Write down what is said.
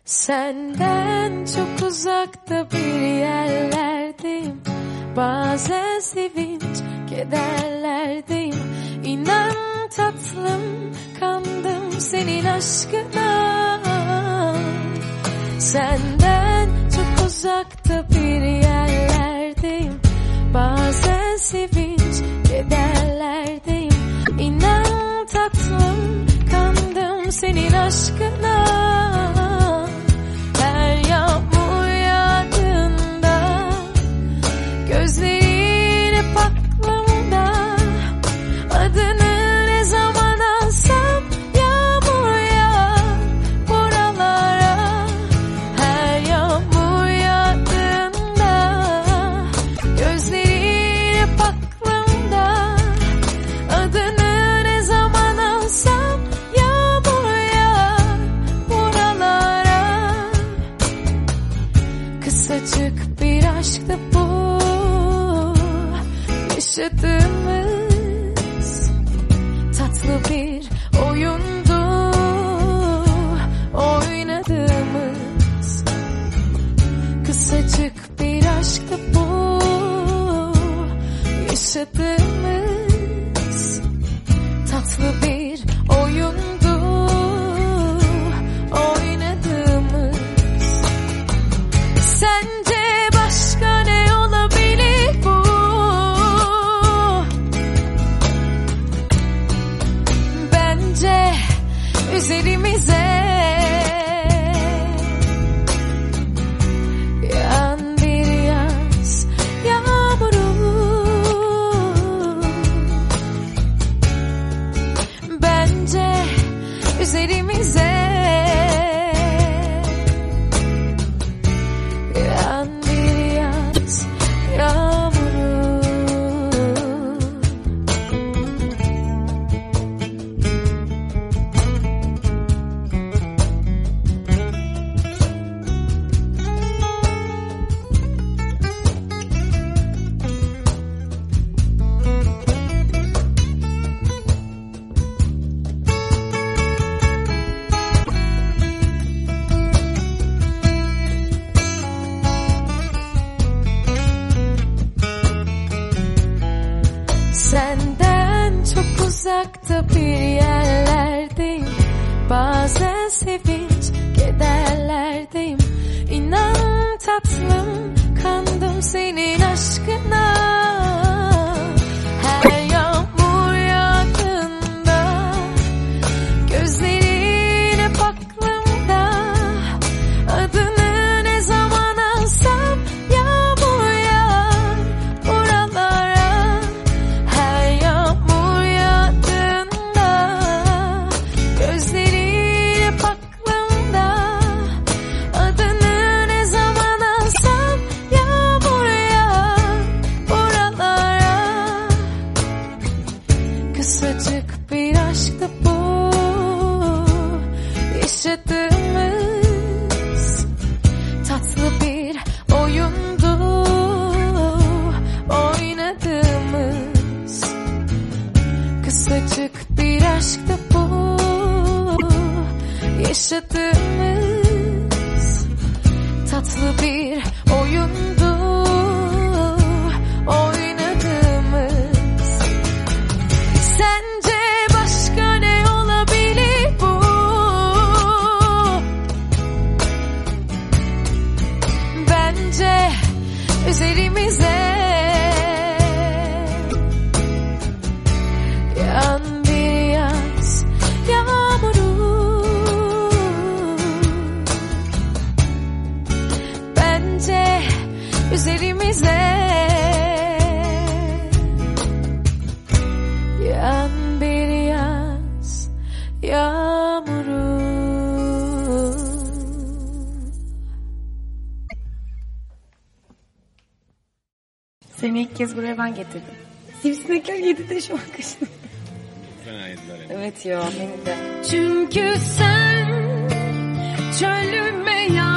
Senden çok uzakta bir yerlerdeyim. Bazen sevinç, kederlerdeyim. İnan tatlım, kandım senin aşkına. Senden çok uzakta bir yerlerdeyim. Bazen sevinç, kederlerdeyim. İnan tatlım, kandım senin aşkına. Her yağmur yağdığında gözlerin hep aklımda. Adını ne zaman alsam yağmur yağar buralara. Her yağmur yağdığında gözlerin hep aklımda. Adını ne zaman alsam yağmur yağar buralara. Kısacık bir aşktı bu yaşadığımız, tatlı bir oyundu oynadığımız. Kısacık bir aşktı bu yaşadığımız, tatlı bir oyundu oynadığımız. Sence başka ne olabilir bu? Bence üzerimize yağan bir yaz yağmuru. Bence üzerimize yağan bir yaz yağmuru. Senden çok uzakta bir yerlerdeyim. Bazen sevinç, kederlerdeyim. İnan tatlım, kandım senin aşkına. Her yağmur yağdığında gözlerin hep aklımda. Adını ne zaman alsam yağmur yağar buralara. Her yağmur yağdığında gözlerin hep aklımda. Adını ne zaman alsam yağmur yağar buralara. Kısacık bir aşktı bu yaşadığımız, tatlı bir oyundu oynadığımız. Kısacık bir aşktı bu yaşadığımız, tatlı bir oyundu oynadığımız. Sence başka ne olabilir bu? Bence üzerimize yağan bir yaz yağmuru. Bence üzerimize yağan bir yaz yağmuru. Seni ilk kez buraya ben getirdim. Sivrisinekler yedi de şu an kaşını. Fena yediler Evet ya, beni de. Çünkü sen çölüme yağ